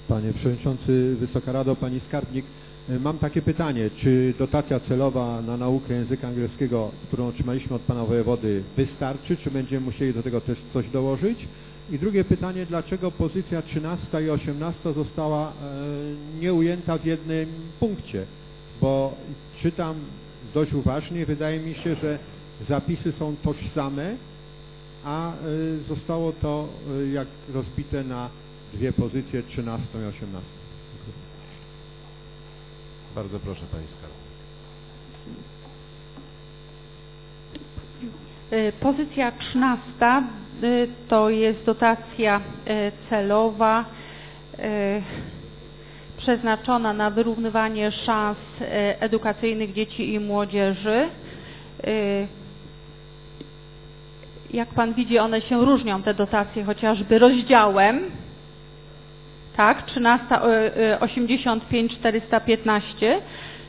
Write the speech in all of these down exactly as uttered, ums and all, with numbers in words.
Panie Przewodniczący, Wysoka Rado, Pani Skarbnik. Mam takie pytanie, czy dotacja celowa na naukę języka angielskiego, którą otrzymaliśmy od Pana Wojewody, wystarczy, czy będziemy musieli do tego też coś dołożyć? I drugie pytanie, dlaczego pozycja trzynasta i osiemnasta została e, nieujęta w jednym punkcie? Bo czytam dość uważnie, wydaje mi się, że zapisy są tożsame, a e, zostało to e, jak rozbite na dwie pozycje, trzynastą i osiemnastą. Bardzo proszę Pani Skarbnik. Pozycja trzynasta to jest dotacja celowa przeznaczona na wyrównywanie szans edukacyjnych dzieci i młodzieży. Jak Pan widzi, one się różnią, te dotacje, chociażby rozdziałem. Tak, trzynasta, osiemdziesiąt pięć czterysta piętnaście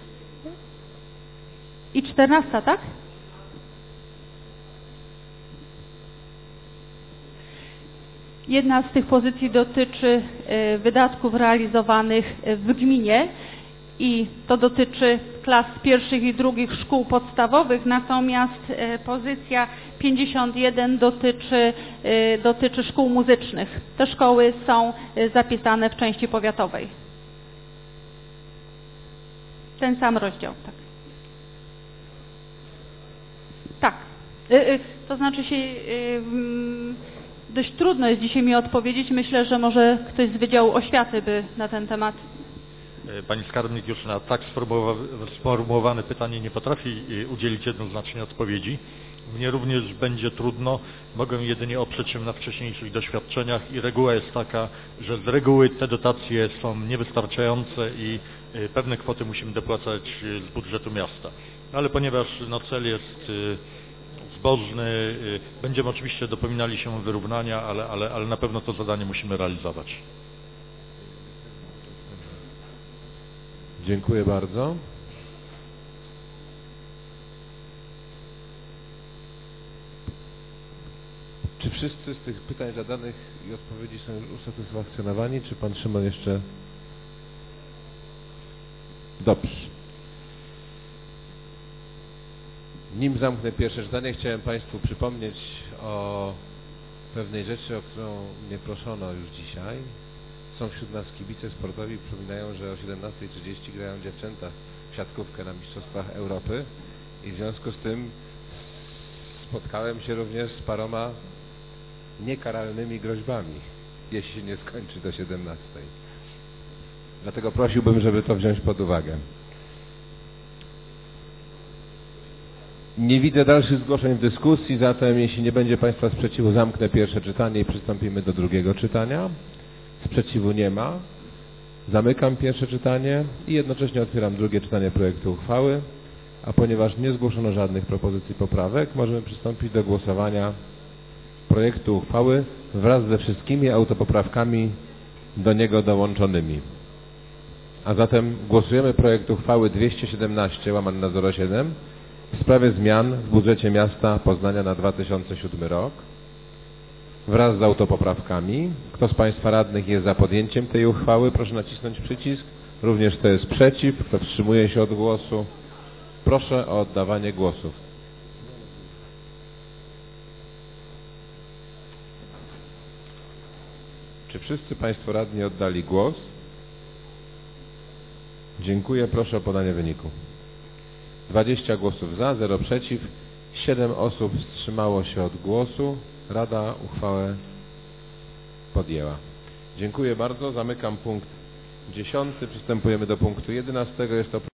i czternasta, tak? Jedna z tych pozycji dotyczy wydatków realizowanych w gminie i to dotyczy klas pierwszych i drugich szkół podstawowych, natomiast pozycja pięćdziesiąt jeden dotyczy, dotyczy szkół muzycznych. Te szkoły są zapisane w części powiatowej. Ten sam rozdział, tak. Tak. To znaczy się, dość trudno jest dzisiaj mi odpowiedzieć. Myślę, że może ktoś z Wydziału Oświaty by na ten temat. Pani Skarbnik już na tak sformułowane pytanie nie potrafi udzielić jednoznacznej odpowiedzi. Mnie również będzie trudno, mogę jedynie oprzeć się na wcześniejszych doświadczeniach i reguła jest taka, że z reguły te dotacje są niewystarczające i pewne kwoty musimy dopłacać z budżetu miasta. Ale ponieważ no, cel jest zbożny, będziemy oczywiście dopominali się wyrównania, ale, ale, ale na pewno to zadanie musimy realizować. Dziękuję bardzo. Czy wszyscy z tych pytań zadanych i odpowiedzi są już usatysfakcjonowani, czy Pan Szymon jeszcze? Dobrze. Nim zamknę pierwsze czytanie, chciałem Państwu przypomnieć o pewnej rzeczy, o którą mnie proszono już dzisiaj. Są wśród nas kibice sportowi, przypominają, że o siedemnastej trzydzieści grają dziewczęta w siatkówkę na Mistrzostwach Europy i w związku z tym spotkałem się również z paroma niekaralnymi groźbami, jeśli się nie skończy do siedemnastej. Dlatego prosiłbym, żeby to wziąć pod uwagę. Nie widzę dalszych zgłoszeń w dyskusji, zatem jeśli nie będzie Państwa sprzeciwu, zamknę pierwsze czytanie i przystąpimy do drugiego czytania. Sprzeciwu nie ma. Zamykam pierwsze czytanie i jednocześnie otwieram drugie czytanie projektu uchwały, a ponieważ nie zgłoszono żadnych propozycji poprawek, możemy przystąpić do głosowania projektu uchwały wraz ze wszystkimi autopoprawkami do niego dołączonymi. A zatem głosujemy projekt uchwały dwieście siedemnaście łamane na zero siedem w sprawie zmian w budżecie miasta Poznania na dwa tysiące siódmy rok wraz z autopoprawkami. Kto z Państwa radnych jest za podjęciem tej uchwały, proszę nacisnąć przycisk. Również kto jest przeciw, kto wstrzymuje się od głosu, proszę o oddawanie głosów. Czy wszyscy Państwo radni oddali głos? Dziękuję. Proszę o podanie wyniku. dwadzieścia głosów za, zero przeciw, siedem osób wstrzymało się od głosu. Rada uchwałę podjęła. Dziękuję bardzo. Zamykam punkt dziesiąty. Przystępujemy do punktu jedenastego. Jest to